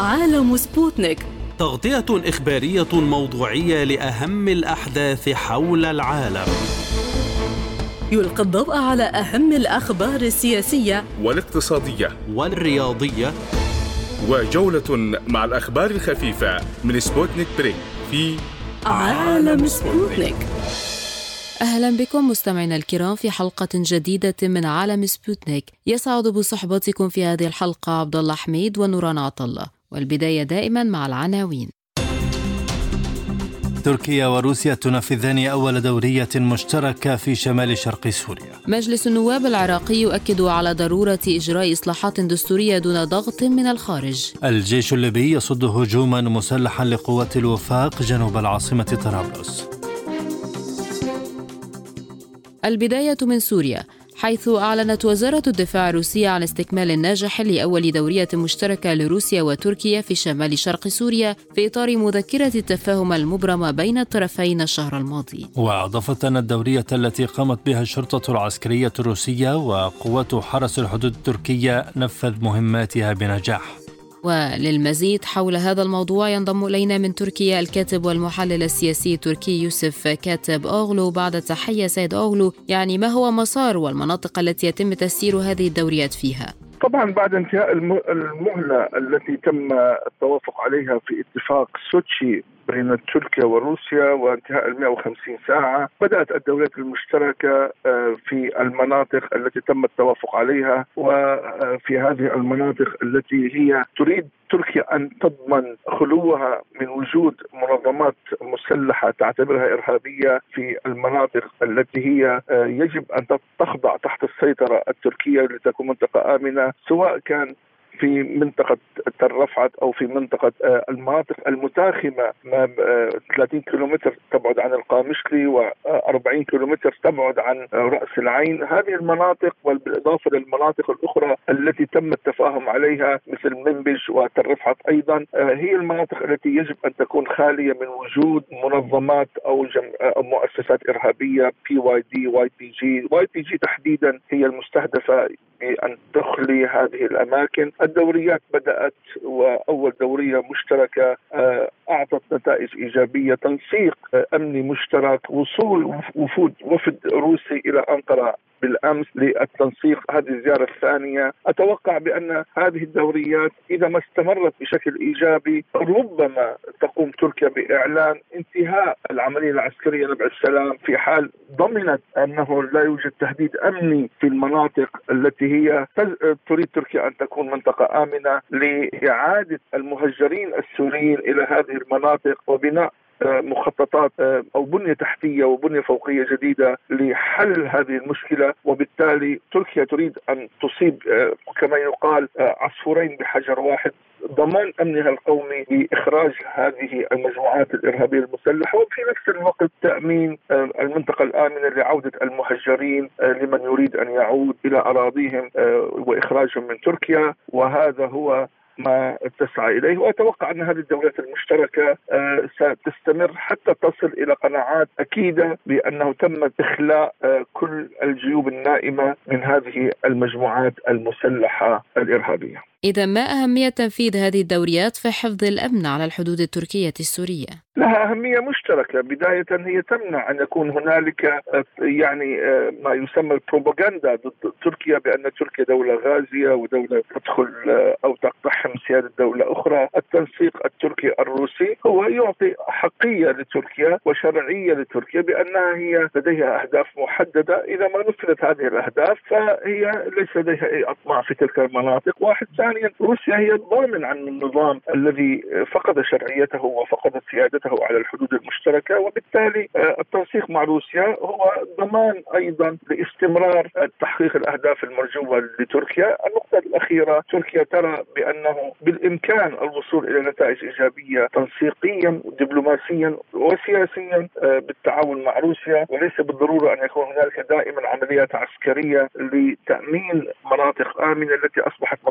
عالم سبوتنيك، تغطية إخبارية موضوعية لأهم الأحداث حول العالم. يلقي الضوء على أهم الأخبار السياسية والاقتصادية والرياضية، وجولة مع الأخبار الخفيفة من سبوتنيك بريك في عالم سبوتنيك. أهلا بكم مستمعينا الكرام في حلقة جديدة من عالم سبوتنيك. يسعد بصحبتكم في هذه الحلقة عبد الله حميد ونوران عطلة، والبداية دائما مع العناوين. تركيا وروسيا تنفذان أول دورية مشتركة في شمال شرق سوريا. مجلس النواب العراقي يؤكد على ضرورة إجراء إصلاحات دستورية دون ضغط من الخارج. الجيش الليبي يصد هجوما مسلحا لقوات الوفاق جنوب العاصمة طرابلس. البداية من سوريا، حيث أعلنت وزارة الدفاع الروسية عن استكمال الناجح لأول دورية مشتركة لروسيا وتركيا في شمال شرق سوريا في إطار مذكرة التفاهم المبرمة بين الطرفين الشهر الماضي. وأضافت أن الدورية التي قامت بها الشرطة العسكرية الروسية وقوات حرس الحدود التركية نفذ مهماتها بنجاح. وللمزيد حول هذا الموضوع ينضم إلينا من تركيا الكاتب والمحلل السياسي التركي يوسف كاتب أوغلو. بعد تحية سيد أوغلو، يعني ما هو مسار والمناطق التي يتم تسيير هذه الدوريات فيها؟ طبعا بعد انتهاء المهلة التي تم التوافق عليها في اتفاق سوتشي بين تركيا وروسيا وانتهاء 150 ساعة، بدأت الدوريات المشتركة في المناطق التي تم التوافق عليها، وفي هذه المناطق التي هي تريد تركيا أن تضمن خلوها من وجود منظمات مسلحة تعتبرها إرهابية في المناطق التي هي يجب أن تخضع تحت السيطرة التركية لتكون منطقة آمنة، سواء كان في منطقة تل رفعت أو في منطقة المناطق المتاخمة 30 كيلومتر تبعد عن القامشلي و40 كيلومتر تبعد عن رأس العين. هذه المناطق وبالإضافة للمناطق الأخرى التي تم التفاهم عليها مثل منبج وتل رفعت أيضا، هي المناطق التي يجب أن تكون خالية من وجود منظمات أو مؤسسات إرهابية YPG تحديدا هي المستهدفة بأن تخلي هذه الأماكن. الدوريات بدأت، وأول دورية مشتركة أعطت نتائج إيجابية، تنسيق أمني مشترك، وصول وفد روسي إلى أنقرة بالأمس للتنسيق. هذه الزيارة الثانية. أتوقع بأن هذه الدوريات إذا ما استمرت بشكل إيجابي ربما تقوم تركيا بإعلان انتهاء العملية العسكرية نبع السلام في حال ضمنت أنه لا يوجد تهديد أمني في المناطق التي هي تريد تركيا أن تكون منطقة آمنة لإعادة المهجرين السوريين إلى هذه المناطق وبناء مخططات أو بنية تحتية وبنية فوقية جديدة لحل هذه المشكلة. وبالتالي تركيا تريد أن تصيب كما يقال عصفورين بحجر واحد: ضمان أمنها القومي بإخراج هذه المجموعات الإرهابية المسلحة، وفي نفس الوقت تأمين المنطقة الآمنة لعودة المهجرين لمن يريد أن يعود إلى أراضيهم وإخراجهم من تركيا. وهذا هو ما تسعى إليه. وأتوقع أن هذه الدوريات المشتركة ستستمر حتى تصل إلى قناعات أكيدة بأنه تم إخلاء كل الجيوب النائمة من هذه المجموعات المسلحة الإرهابية. إذا ما أهمية تنفيذ هذه الدوريات في حفظ الأمن على الحدود التركية السورية؟ لها أهمية مشتركة. بداية هي تمنع أن يكون هنالك ما يسمى البروباغندا ضد تركيا بأن تركيا دولة غازية ودولة تدخل أو تقتحم سيادة دولة أخرى. التنسيق التركي الروسي هو يعطي حقية لتركيا وشرعية لتركيا بأنها هي لديها أهداف محددة، إذا ما نفذت هذه الأهداف فهي ليس لديها أي أطماع في تلك المناطق. واحد. ثانيا، روسيا هي الضامن عن النظام الذي فقد شرعيته وفقدت سيادته على الحدود المشتركة، وبالتالي التنسيق مع روسيا هو ضمان أيضا لاستمرار تحقيق الأهداف المرجوة لتركيا. النقطة الأخيرة، تركيا ترى بأنه بالإمكان الوصول إلى نتائج إيجابية تنسيقيا دبلوماسيا وسياسيا بالتعاون مع روسيا، وليس بالضرورة أن يكون هنالك دائما عمليات عسكرية لتأمين مناطق آمنة التي أصبحت مطلب أساسي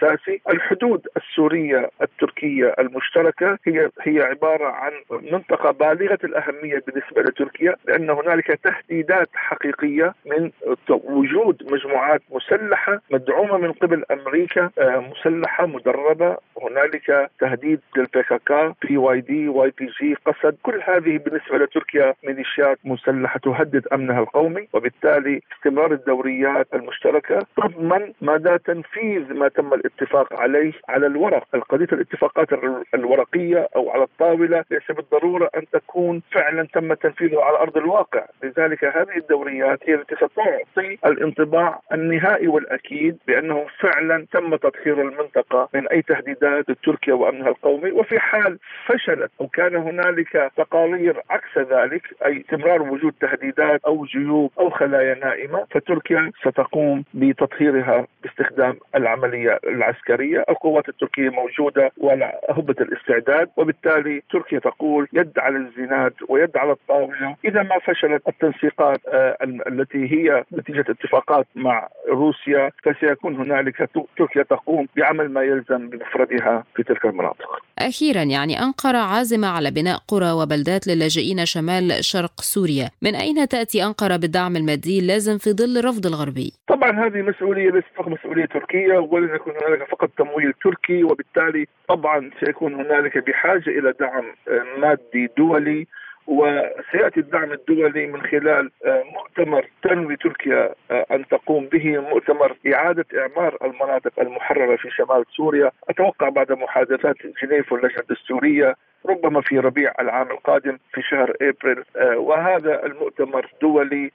أساسي. الحدود السورية التركية المشتركة هي عبارة عن منطقة بالغة الأهمية بالنسبة لتركيا، لأن هنالك تهديدات حقيقية من وجود مجموعات مسلحة مدعومة من قبل أمريكا، مسلحة مدربة. هنالك تهديد للPKK، PYD، YPG، قسد. كل هذه بالنسبة لتركيا ميليشيات مسلحة تهدد أمنها القومي، وبالتالي استمرار الدوريات المشتركة تضمن مدى تنفيذ ما تم الاتفاق عليه على الورق. القضية الاتفاقات الورقية أو على الطاولة ليس بالضرورة أن تكون فعلا تم تنفيذها على أرض الواقع. لذلك هذه الدوريات هي التي ستعطي الانطباع النهائي والأكيد بأنه فعلا تم تطهير المنطقة من أي تهديدات لتركيا وأمنها القومي. وفي حال فشلت أو كان هنالك تقارير عكس ذلك، أي استمرار وجود تهديدات أو جيوب أو خلايا نائمة، فتركيا ستقوم بتطهيرها باستخدام العملية العسكرية. القوات التركية موجودة وعلى هبة الاستعداد، وبالتالي تركيا تقول يد على الزناد ويد على الطاولة. إذا ما فشلت التنسيقات التي هي نتيجة اتفاقات مع روسيا، فسيكون هنالك تركيا تقوم بعمل ما يلزم بمفردها في تلك المناطق. أخيرا، يعني أنقرة عازمة على بناء قرى وبلدات للاجئين شمال شرق سوريا، من أين تأتي أنقرة بالدعم المادي اللازم في ظل الرفض الغربي؟ طبعا هذه مسؤولية ليست فقط مسؤولية تركيا، ولن يكون هنالك فقط تمويل تركي، وبالتالي طبعا سيكون هنالك بحاجة إلى دعم مادي دولي. وسيأتي الدعم الدولي من خلال مؤتمر تنوي تركيا أن تقوم به، مؤتمر إعادة إعمار المناطق المحررة في شمال سوريا. أتوقع بعد محادثات جنيف واللجنة الدستورية ربما في ربيع العام القادم في شهر أبريل. وهذا المؤتمر دولي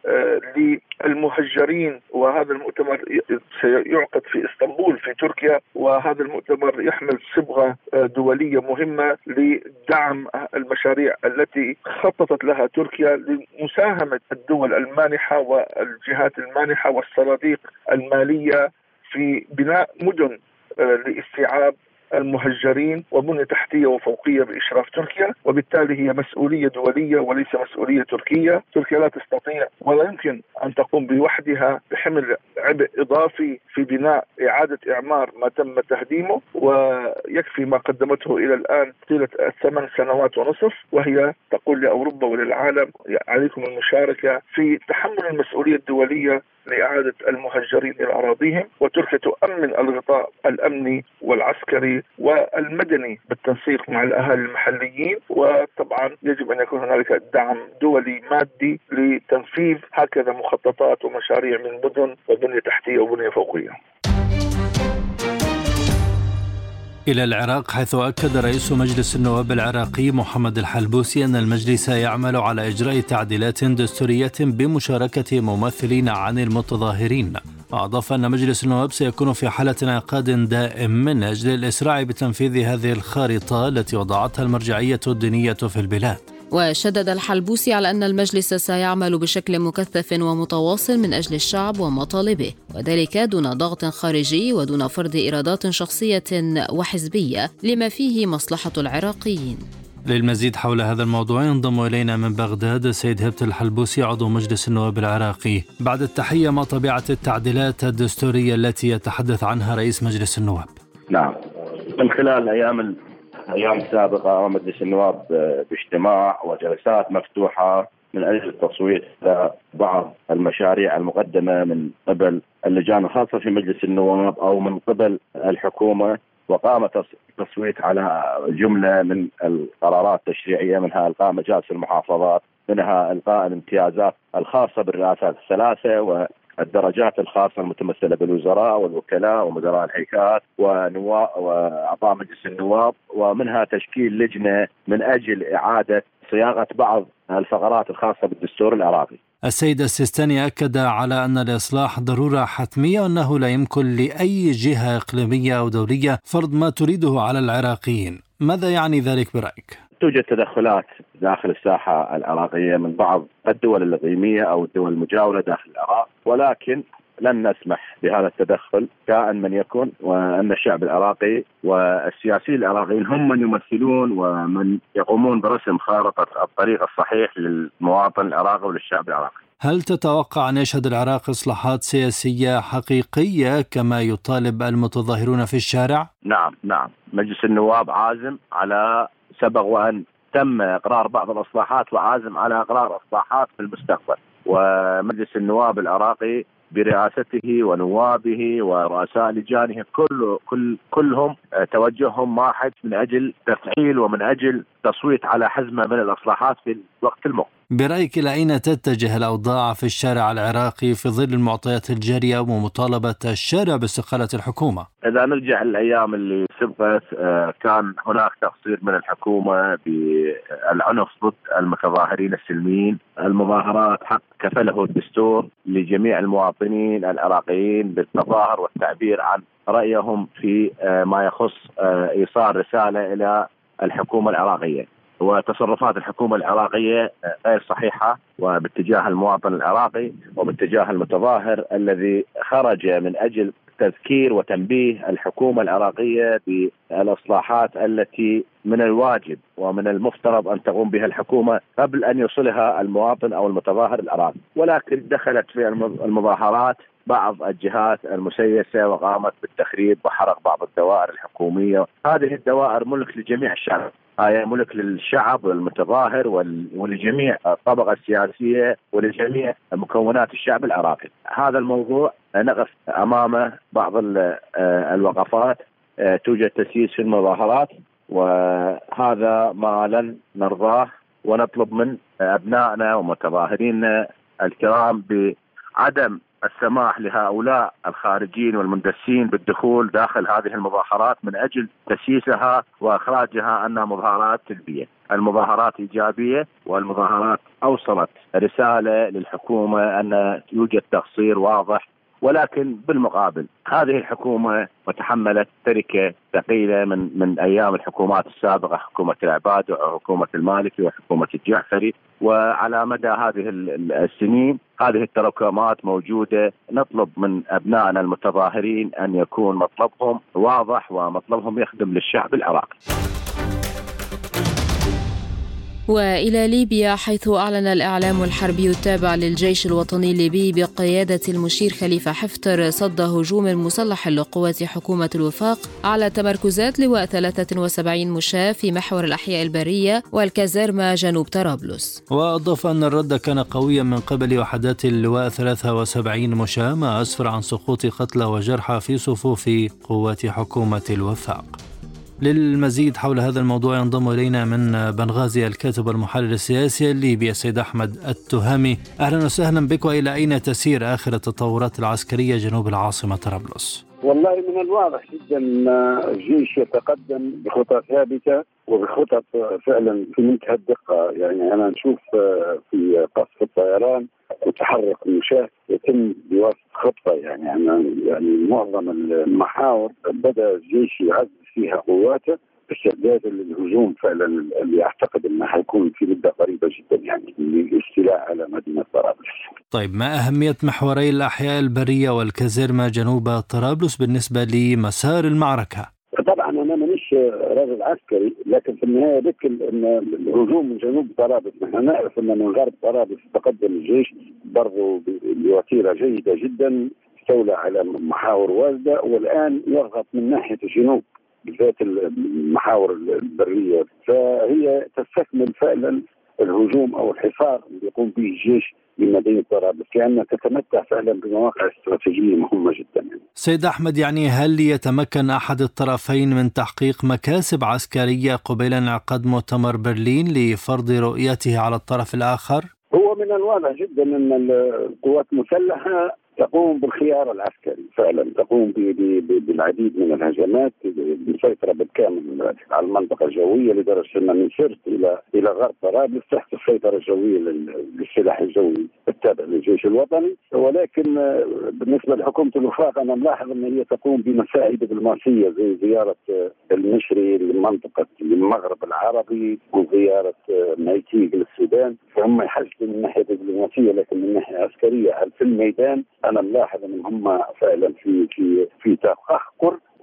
للمهجرين، وهذا المؤتمر سيعقد في اسطنبول في تركيا. وهذا المؤتمر يحمل صبغة دولية مهمة لدعم المشاريع التي خططت لها تركيا لمساهمة الدول المانحة والجهات المانحة والصناديق المالية في بناء مدن لاستيعاب المهجرين وبنية تحتية وفوقية بإشراف تركيا. وبالتالي هي مسؤولية دولية وليس مسؤولية تركية. تركيا لا تستطيع ولا يمكن أن تقوم بوحدها بحمل عبء إضافي في بناء إعادة إعمار ما تم تهديمه، ويكفي ما قدمته إلى الآن طيلة 8 سنوات ونصف، وهي تقول لأوروبا وللعالم عليكم المشاركة في تحمل المسؤولية الدولية لإعادة المهجرين إلى أراضيهم. وتركيا تؤمن الغطاء الأمني والعسكري والمدني بالتنسيق مع الأهالي المحليين. وطبعا يجب أن يكون هنالك دعم دولي مادي لتنفيذ هكذا مخططات ومشاريع من مدن وبنية تحتية وبنية فوقية. إلى العراق، حيث أكد رئيس مجلس النواب العراقي محمد الحلبوسي أن المجلس يعمل على إجراء تعديلات دستورية بمشاركة ممثلين عن المتظاهرين. أضاف أن مجلس النواب سيكون في حالة انعقاد دائم من أجل الإسراع بتنفيذ هذه الخارطة التي وضعتها المرجعية الدينية في البلاد. وشدد الحلبوسي على أن المجلس سيعمل بشكل مكثف ومتواصل من أجل الشعب ومطالبه، وذلك دون ضغط خارجي ودون فرض إرادات شخصية وحزبية لما فيه مصلحة العراقيين. للمزيد حول هذا الموضوع ينضم إلينا من بغداد السيد هبت الحلبوسي عضو مجلس النواب العراقي. بعد التحية، ما طبيعة التعديلات الدستورية التي يتحدث عنها رئيس مجلس النواب؟ نعم، من خلال الأيام السابقة مجلس النواب باجتماع وجلسات مفتوحة من أجل التصويت على بعض المشاريع المقدمة من قبل اللجان الخاصة في مجلس النواب أو من قبل الحكومة، وقام تصويت على جملة من القرارات التشريعية، منها إلغاء مجالس المحافظات، منها إلغاء الامتيازات الخاصة بالرئاسات الثلاثة والدرجات الخاصة المتمثلة بالوزراء والوكلاء ومدراء الهيئات وأعضاء مجلس النواب، ومنها تشكيل لجنة من أجل إعادة صياغة بعض الفقرات الخاصة بالدستور العراقي. السيد السيستاني أكد على أن الإصلاح ضرورة حتمية وأنه لا يمكن لأي جهة إقليمية أو دولية فرض ما تريده على العراقيين. ماذا يعني ذلك برأيك؟ توجد تدخلات داخل الساحة العراقية من بعض الدول الإقليمية أو الدول المجاورة داخل العراق، ولكن لن نسمح بهذا التدخل كائن من يكن، وأن الشعب العراقي والسياسيين العراقيين هم من يمثلون ومن يقومون برسم خارطة الطريق الصحيح للمواطن العراقي وللشعب العراقي. هل تتوقع أن يشهد العراق إصلاحات سياسية حقيقية كما يطالب المتظاهرون في الشارع؟ نعم مجلس النواب عازم على سبق وأن تم إقرار بعض الإصلاحات وعازم على إقرار إصلاحات في المستقبل. ومجلس النواب العراقي برئاسته ونوابه ورؤساء لجانه كلهم توجههم واحد من أجل تفعيل ومن أجل تصويت على حزمة من الإصلاحات في الوقت المقبل. برأيك إلى أين تتجه الأوضاع في الشارع العراقي في ظل المعطيات الجارية ومطالبة الشارع باستقالة الحكومة؟ إذا نرجع للأيام اللي سبقت كان هناك تقصير من الحكومة بالعنف ضد المتظاهرين السلميين. المظاهرات حق كفله الدستور لجميع المواطنين العراقيين بالتظاهر والتعبير عن رأيهم في ما يخص إيصال رسالة إلى الحكومة العراقية. وتصرفات الحكومة العراقية غير صحيحة وباتجاه المواطن العراقي وباتجاه المتظاهر الذي خرج من أجل تذكير وتنبيه الحكومة العراقية بالإصلاحات التي من الواجب ومن المفترض أن تقوم بها الحكومة قبل أن يوصلها المواطن أو المتظاهر العراقي. ولكن دخلت في المظاهرات بعض الجهات المسيسة وقامت بالتخريب وحرق بعض الدوائر الحكومية. هذه الدوائر ملك لجميع الشعب، هي ملك للشعب والمتظاهر ولجميع الطبقة السياسية ولجميع مكونات الشعب العراقي. هذا الموضوع نقف أمامه بعض الوقفات، توجد تسييس في المظاهرات، وهذا ما لن نرضاه، ونطلب من أبنائنا ومتظاهرينا الكرام بعدم السماح لهؤلاء الخارجين والمندسين بالدخول داخل هذه المظاهرات من أجل تسييسها وإخراجها أنها مظاهرات سلبية. المظاهرات إيجابية، والمظاهرات أوصلت رسالة للحكومة أن يوجد تقصير واضح، ولكن بالمقابل هذه الحكومة وتحملت تركة ثقيلة من أيام الحكومات السابقة، حكومة العباد وحكومة المالكي وحكومة الجعفري. وعلى مدى هذه السنين هذه التراكمات موجودة. نطلب من أبنائنا المتظاهرين أن يكون مطلبهم واضح ومطلبهم يخدم للشعب العراقي. وإلى ليبيا، حيث أعلن الإعلام الحربي التابع للجيش الوطني الليبي بقيادة المشير خليفة حفتر صد هجوم مسلح لقوات حكومة الوفاق على تمركزات لواء 73 مشاة في محور الأحياء البرية والكازيرما جنوب طرابلس. وأضاف أن الرد كان قويا من قبل وحدات اللواء 73 مشاة، ما أسفر عن سقوط قتلى وجرحى في صفوف قوات حكومة الوفاق. للمزيد حول هذا الموضوع ينضم إلينا من بنغازي الكاتب والمحلل السياسي الليبي السيد أحمد التهامي. أهلا وسهلا بك، وإلى أين تسير آخر التطورات العسكرية جنوب العاصمة طرابلس؟ والله من الواضح جدا أن الجيش يتقدم بخطى ثابتة وبخطط فعلا في منتهى الدقة. يعني أنا نشوف في قصف الطيران وتحرك المشاة يتم بواسطة خطة، يعني معظم المحاور بدأ الجيش يعزز فيها قواته باستعداد للهجوم فعلا اللي أعتقد أنه حيكون في مدة قريبة جدا، يعني للاستيلاء على مدينة طرابلس. طيب، ما أهمية محوري الأحياء البرية والكازيرما جنوب طرابلس بالنسبة لمسار المعركة؟ طبعا أنا مانيش راجل عسكري، لكن في النهاية ذكر أن الهجوم من جنوب طرابلس، نحن نعرف أن من غرب طرابلس تقدم الجيش برضو بوتيرة جيدة جدا، استولى على محاور واسدة، والآن يضغط من ناحية الجنوب بالذات المحاور البرية. فهي تستكمل فعلا الهجوم أو الحصار اللي يقوم به الجيش لمدينة طرابلس، لأنها تتمتع فعلا بمواقع استراتيجية مهمة جدا. سيد أحمد، يعني هل يتمكن أحد الطرفين من تحقيق مكاسب عسكرية قبيل انعقاد مؤتمر برلين لفرض رؤيته على الطرف الآخر؟ هو من الواضح جدا أن القوات المسلحة تقوم بالخيار العسكري، فعلا تقوم بالعديد من الهجمات، بالسيطرة بالكامل على المنطقة الجوية، لدرجة أن من سرت إلى غرب طرابلس تحت السيطرة الجوية للسلاح الجوي التابع للجيش الوطني. ولكن بالنسبة لحكومة الوفاق أنا ملاحظ أن هي تقوم بمساعي دبلوماسية زي زيارة المشري لمنطقة المغرب العربي وزيارة مايتيق للسودان، فهم يحسنوا من ناحية دبلوماسية، لكن من ناحية عسكرية في الميدان أنا ملاحظ أن هم فعلا في تأخر،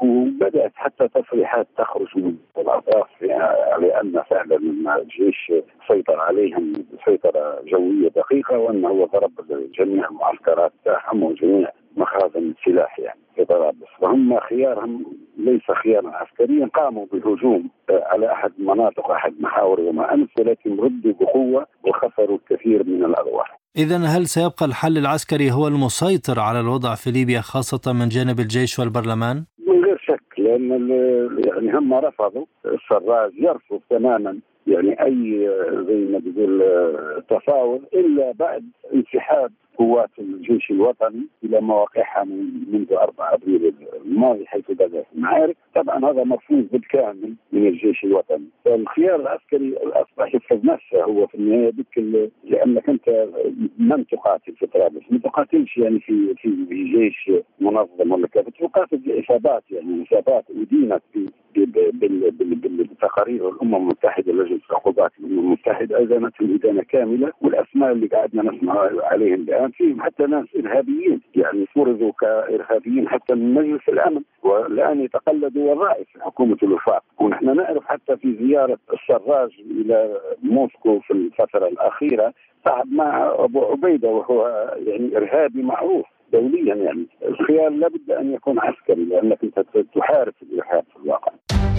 وبدأت حتى تصريحات تخرج من الأطراف لأن فعلا الجيش سيطر عليهم سيطرة جوية دقيقة، وأنه ضرب جميع المعسكرات تاعهم وجميع مخازن السلاح يعني في طرابلس. وهم خيارهم ليس خيارا عسكريا، قاموا بالهجوم على أحد مناطق أحد محاور يوم أمس، ولكن ردوا بقوة وخسروا الكثير من الأرواح. إذن هل سيبقى الحل العسكري هو المسيطر على الوضع في ليبيا خاصة من جانب الجيش والبرلمان؟ من غير شك، لأن يعني هم رفضوا، السراج يرفض تماما يعني أي زي ما بيقول تفاوض إلا بعد انسحاب قوات الجيش الوطني إلى مواقعها منذ 4 أبريل الماضي حيث بدأت المعارك. طبعا هذا مرفوض بالكامل من الجيش الوطني. فالخيار العسكري أصبح يفرض نفسه هو في النهاية لأنك أنت من تقاتل في طرابلس، ما تقاتلش يعني في جيش منظم ولا كذا، تقاتل بعصابات يعني عصابات أدينت بالتقارير الأمم المتحدة، لجنة عقوبات الأمم المتحدة أدانتهم إدانة كاملة، والأسماء اللي قاعدنا نسمع عليهم الآن فيهم حتى ناس إرهابيين يعني فرضوا كإرهابيين حتى من مجلس الأمن، والآن يتقلدوا وظائف حكومة الوفاق. ونحن نعرف حتى في زيارة السراج إلى موسكو في الفترة الأخيرة صعد مع أبو عبيدة وهو يعني إرهابي معروف دوليا. يعني الخيار لابد أن يكون عسكري لأنك أنت تحارب الإرهاب في الواقع.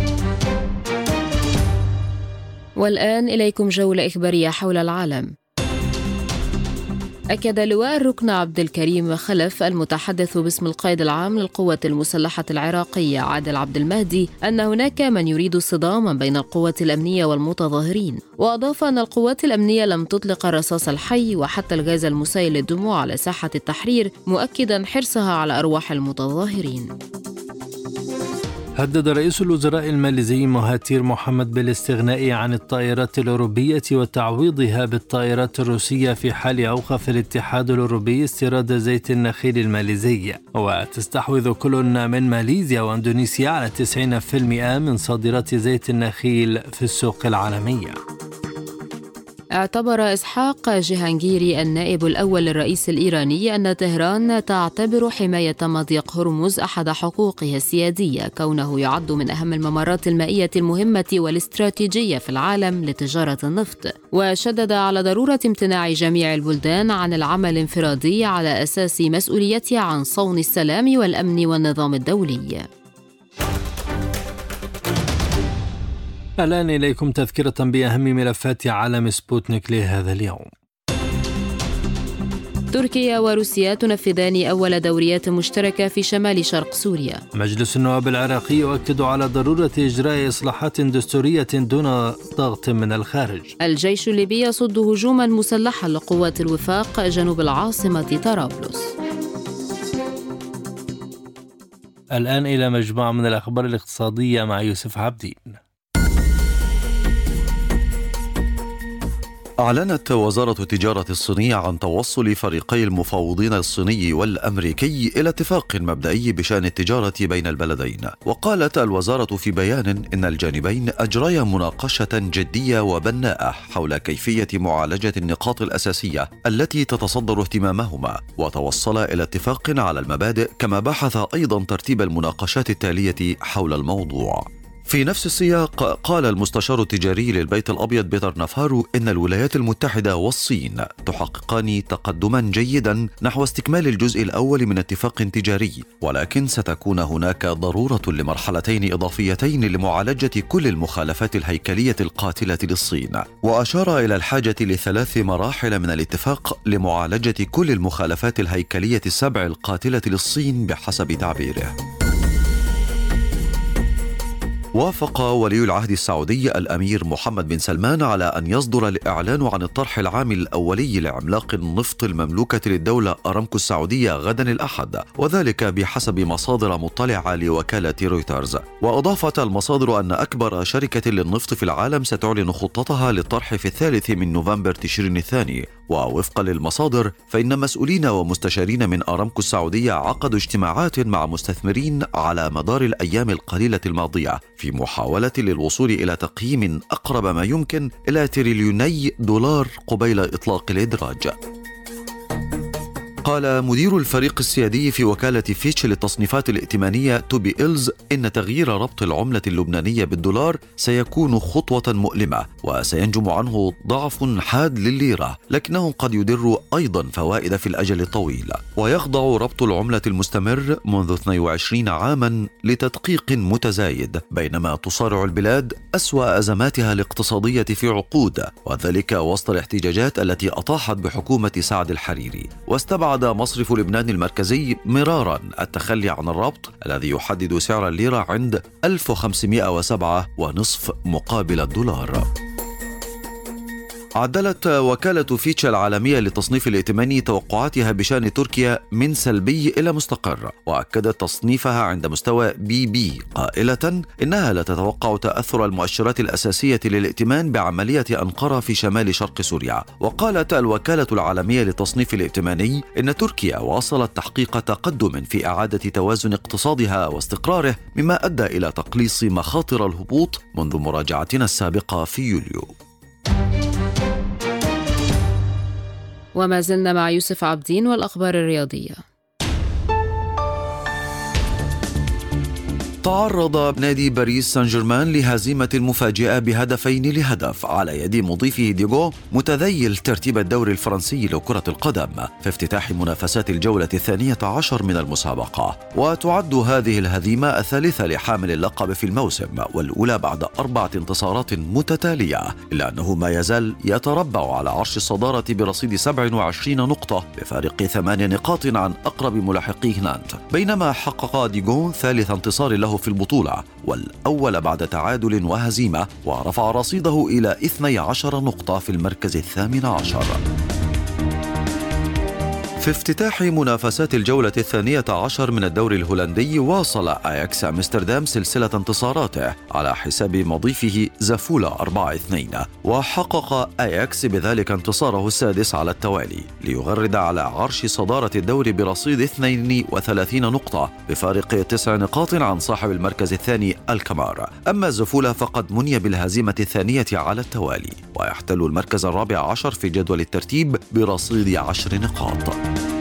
والآن إليكم جولة إخبارية حول العالم. أكد لواء الركن عبد الكريم خلف المتحدث باسم القائد العام للقوات المسلحة العراقية عادل عبد المهدي أن هناك من يريد صداما بين القوات الأمنية والمتظاهرين، وأضاف أن القوات الأمنية لم تطلق الرصاص الحي وحتى الغاز المسيل للدموع على ساحة التحرير، مؤكدا حرصها على أرواح المتظاهرين. هدد رئيس الوزراء الماليزي مهاتير محمد بالاستغناء عن الطائرات الأوروبية وتعويضها بالطائرات الروسية في حال أوقف الاتحاد الأوروبي استيراد زيت النخيل الماليزي، وتستحوذ كل من ماليزيا وإندونيسيا على 90% من صادرات زيت النخيل في السوق العالمية. اعتبر إسحاق جهانجيري النائب الأول للرئيس الإيراني أن طهران تعتبر حماية مضيق هرمز أحد حقوقها السيادية، كونه يعد من أهم الممرات المائية المهمة والاستراتيجية في العالم لتجارة النفط، وشدد على ضرورة امتناع جميع البلدان عن العمل الانفرادي على أساس مسؤوليتها عن صون السلام والأمن والنظام الدولي. الآن إليكم تذكرة بأهم ملفات عالم سبوتنيك لهذا اليوم. تركيا وروسيا تنفذان أول دوريات مشتركة في شمال شرق سوريا. مجلس النواب العراقي يؤكد على ضرورة إجراء إصلاحات دستورية دون ضغط من الخارج. الجيش الليبي يصد هجوما مسلحا لقوات الوفاق جنوب العاصمة طرابلس. الآن إلى مجموعة من الأخبار الاقتصادية مع يوسف عبدين. أعلنت وزارة التجارة الصينية عن توصل فريقي المفاوضين الصيني والأمريكي إلى اتفاق مبدئي بشأن التجارة بين البلدين. وقالت الوزارة في بيان إن الجانبين أجريا مناقشة جدية وبناءة حول كيفية معالجة النقاط الأساسية التي تتصدر اهتمامهما، وتوصلا إلى اتفاق على المبادئ، كما بحث أيضا ترتيب المناقشات التالية حول الموضوع. في نفس السياق قال المستشار التجاري للبيت الأبيض بيتر نافارو إن الولايات المتحدة والصين تحققان تقدما جيدا نحو استكمال الجزء الأول من اتفاق تجاري، ولكن ستكون هناك ضرورة لمرحلتين إضافيتين لمعالجة كل المخالفات الهيكلية القاتلة للصين. وأشار إلى الحاجة ل3 مراحل من الاتفاق لمعالجة كل المخالفات الهيكلية ال7 القاتلة للصين بحسب تعبيره. وافق ولي العهد السعودي الأمير محمد بن سلمان على أن يصدر الإعلان عن الطرح العام الأولي لعملاق النفط المملوكة للدولة أرامكو السعودية غدا الأحد، وذلك بحسب مصادر مطلعة لوكالة رويترز. وأضافت المصادر أن أكبر شركة للنفط في العالم ستعلن خطتها للطرح في 3 نوفمبر تشرين الثاني. ووفقا للمصادر فإن مسؤولين ومستشارين من أرامكو السعودية عقدوا اجتماعات مع مستثمرين على مدار الأيام القليلة الماضية في محاولة للوصول إلى تقييم أقرب ما يمكن إلى $2 تريليون قبيل إطلاق الإدراج. قال مدير الفريق السيادي في وكالة فيتش للتصنيفات الائتمانية توبي إلز إن تغيير ربط العملة اللبنانية بالدولار سيكون خطوة مؤلمة وسينجم عنه ضعف حاد للليرة، لكنه قد يدر أيضا فوائد في الأجل الطويل. ويخضع ربط العملة المستمر منذ 22 عاما لتدقيق متزايد، بينما تصارع البلاد أسوأ أزماتها الاقتصادية في عقود، وذلك وسط الاحتجاجات التي أطاحت بحكومة سعد الحريري. واستبعد مصرف لبنان المركزي مرارا التخلي عن الربط الذي يحدد سعر الليرة عند 1507.5 مقابل الدولار. عدلت وكالة فيتش العالمية للتصنيف الائتماني توقعاتها بشأن تركيا من سلبي إلى مستقر، وأكدت تصنيفها عند مستوى BB قائلة إنها لا تتوقع تأثر المؤشرات الأساسية للائتمان بعملية أنقرة في شمال شرق سوريا. وقالت الوكالة العالمية للتصنيف الائتماني إن تركيا واصلت تحقيق تقدم في إعادة توازن اقتصادها واستقراره، مما أدى إلى تقليص مخاطر الهبوط منذ مراجعتنا السابقة في يوليو. وما زلنا مع يوسف عبدين والأخبار الرياضية. تعرض نادي باريس سان جيرمان لهزيمة مفاجئة ب2-0 على يد مضيفه ديغو متذيل ترتيب الدوري الفرنسي لكرة القدم في افتتاح منافسات الجولة 12 من المسابقة. وتعد هذه الهزيمة الثالثة لحامل اللقب في الموسم، والأولى بعد 4 انتصارات متتالية، إلا أنه ما يزال يتربع على عرش الصدارة برصيد 27 نقطة بفارق 8 نقاط عن أقرب ملاحقيه نانت، بينما حقق ديغو ثالث انتصار له في البطولة والأول بعد تعادل وهزيمة، ورفع رصيده إلى 12 نقطة في المركز 18. في افتتاح منافسات الجولة 12 من الدوري الهولندي، واصل أياكس أمستردام سلسلة انتصاراته على حساب مضيفه زافولا 4-2، وحقق أياكس بذلك انتصاره السادس على التوالي ليغرد على عرش صدارة الدوري برصيد 32 نقطة بفارق 9 نقاط عن صاحب المركز الثاني الكمار. أما زافولا فقد مني بالهزيمة الثانية على التوالي، ويحتل المركز 14 في جدول الترتيب برصيد 10 نقاط.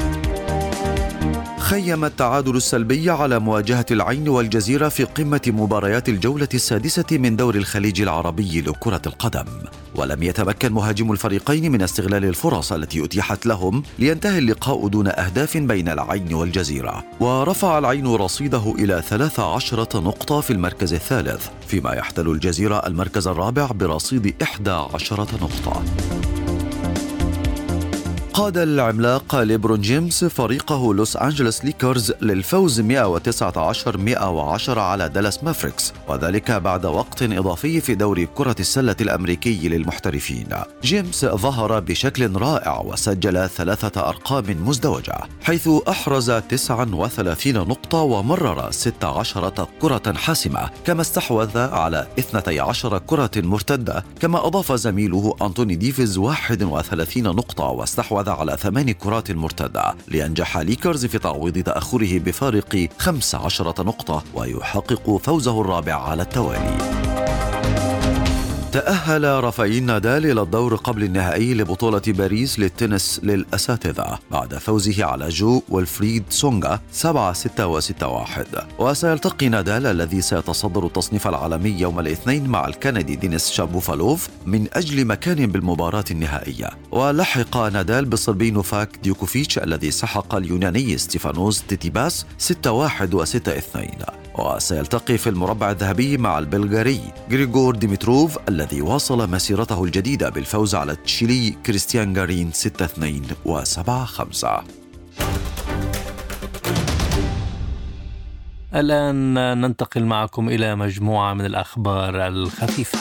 خيم التعادل السلبي على مواجهة العين والجزيرة في قمة مباريات الجولة 6 من دوري الخليج العربي لكرة القدم، ولم يتمكن مهاجم الفريقين من استغلال الفرص التي أتيحت لهم لينتهي اللقاء دون أهداف بين العين والجزيرة. ورفع العين رصيده إلى 13 نقطة في المركز الثالث، فيما يحتل الجزيرة المركز الرابع برصيد 11 نقطة. قاد العملاق ليبرون جيمس فريقه لوس أنجلوس ليكرز للفوز 119-110 على دالاس مافريكس، وذلك بعد وقت إضافي في دوري كرة السلة الأمريكي للمحترفين. جيمس ظهر بشكل رائع وسجل 3 أرقام مزدوجة، حيث أحرز 39 نقطة ومرر 16 كرة حاسمة، كما استحوذ على 12 كرة مرتدة. كما أضاف زميله أنتوني ديفيز 31 نقطة واستحوذ على 8 كرات مرتدة، لينجح ليكرز في تعويض تأخره بفارق 15 نقطة ويحقق فوزه الرابع على التوالي. تأهل رافائيل نادال إلى الدور قبل النهائي لبطولة باريس للتنس للأساتذة بعد فوزه على جو ويلفريد سونغا 7-6 و6-1. وسيلتقي نادال الذي سيتصدر التصنيف العالمي يوم الاثنين مع الكندي دينيس شابوفالوف من أجل مكان بالمباراة النهائية. ولحق نادال بالصربي نوفاك ديوكوفيتش الذي سحق اليوناني ستيفانوس تيتيباس 6-1 و6-2. وسيلتقي في المربع الذهبي مع البلغاري غريغور ديمتروف الذي واصل مسيرته الجديدة بالفوز على التشيلي كريستيان غارين 6-2 و7-5. الآن ننتقل معكم إلى مجموعة من الأخبار الخفيفة.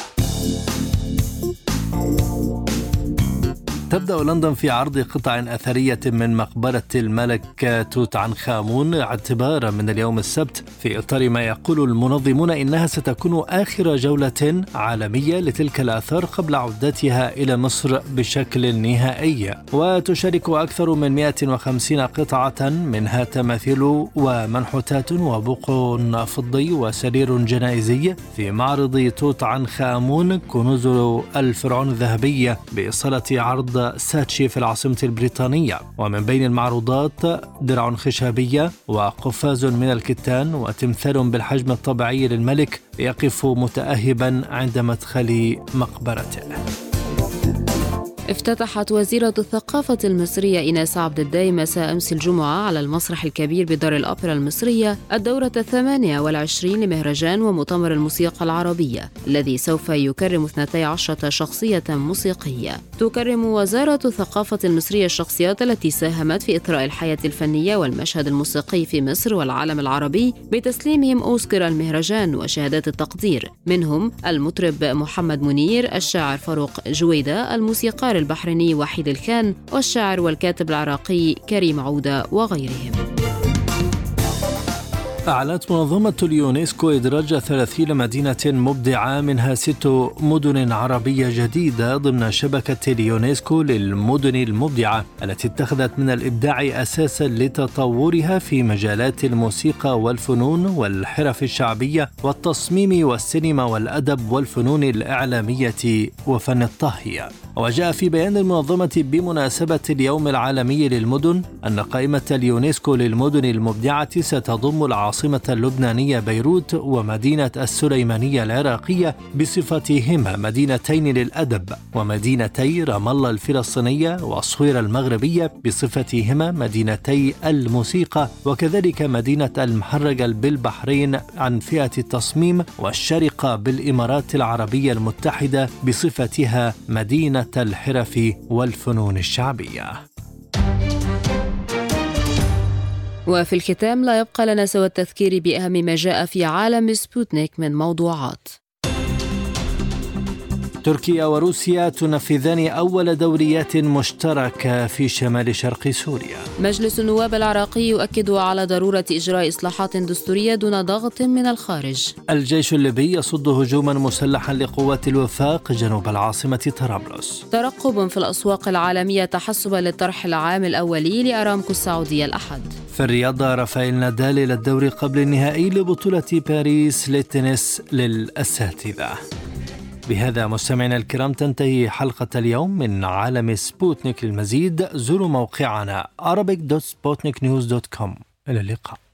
تبدأ لندن في عرض قطع أثرية من مقبرة الملك توت عنخ آمون اعتبارا من اليوم السبت، في إطار ما يقول المنظمون إنها ستكون آخر جولة عالمية لتلك الآثار قبل عودتها إلى مصر بشكل نهائي. وتشارك أكثر من 150 قطعة منها تماثيل ومنحوتات وبوق فضي وسرير جنائزي في معرض توت عنخ آمون كنوز الفرعون الذهبية بصالة عرض معرض ساتشي في العاصمة البريطانية، ومن بين المعروضات درع خشبية وقفاز من الكتان وتمثال بالحجم الطبيعي للملك يقف متأهبا عند مدخل مقبرته. افتتحت وزيرة الثقافة المصرية إيناس عبد الداي مساء أمس الجمعة على المسرح الكبير بدار الأوبرا المصرية الدورة 28 لمهرجان ومؤتمر الموسيقى العربية الذي سوف يكرم 12 شخصية موسيقية. تكرم وزارة الثقافة المصرية الشخصيات التي ساهمت في إثراء الحياة الفنية والمشهد الموسيقي في مصر والعالم العربي بتسليمهم أوسكار المهرجان وشهادات التقدير، منهم المطرب محمد منير، الشاعر فاروق جويدة، الموسيقار البحريني وحيد الخان، والشاعر والكاتب العراقي كريم عودة وغيرهم. أعلنت منظمة اليونسكو إدراج 30 مدينة مبدعة منها 6 مدن عربية جديدة ضمن شبكة اليونسكو للمدن المبدعة التي اتخذت من الإبداع أساسا لتطورها في مجالات الموسيقى والفنون والحرف الشعبية والتصميم والسينما والأدب والفنون الإعلامية وفن الطهي. وجاء في بيان المنظمة بمناسبة اليوم العالمي للمدن أن قائمة اليونسكو للمدن المبدعة ستضم العاصمة اللبنانية بيروت ومدينة السليمانية العراقية بصفتهما مدينتين للأدب، ومدينتي رام الله الفلسطينية وصهير المغربية بصفتهما مدينتي الموسيقى، وكذلك مدينة المحرقة بالبحرين عن فئة التصميم، والشارقة بالإمارات العربية المتحدة بصفتها مدينة الحرف والفنون الشعبية. وفي الختام لا يبقى لنا سوى التذكير بأهم ما جاء في عالم سبوتنيك من موضوعات. تركيا وروسيا تنفذان أول دوريات مشتركة في شمال شرق سوريا. مجلس النواب العراقي يؤكد على ضرورة إجراء إصلاحات دستورية دون ضغط من الخارج. الجيش الليبي يصد هجوما مسلحا لقوات الوفاق جنوب العاصمة طرابلس. ترقب في الأسواق العالمية تحسبا للطرح العام الأولي لأرامكو السعودية الأحد. في الرياضة رافائيل نادال إلى الدور قبل النهائي لبطولة باريس للتنس للأساتذة. بهذا مستمعينا الكرام تنتهي حلقة اليوم من عالم سبوتنيك. للمزيد زوروا موقعنا arabic.sputniknews.com. إلى اللقاء.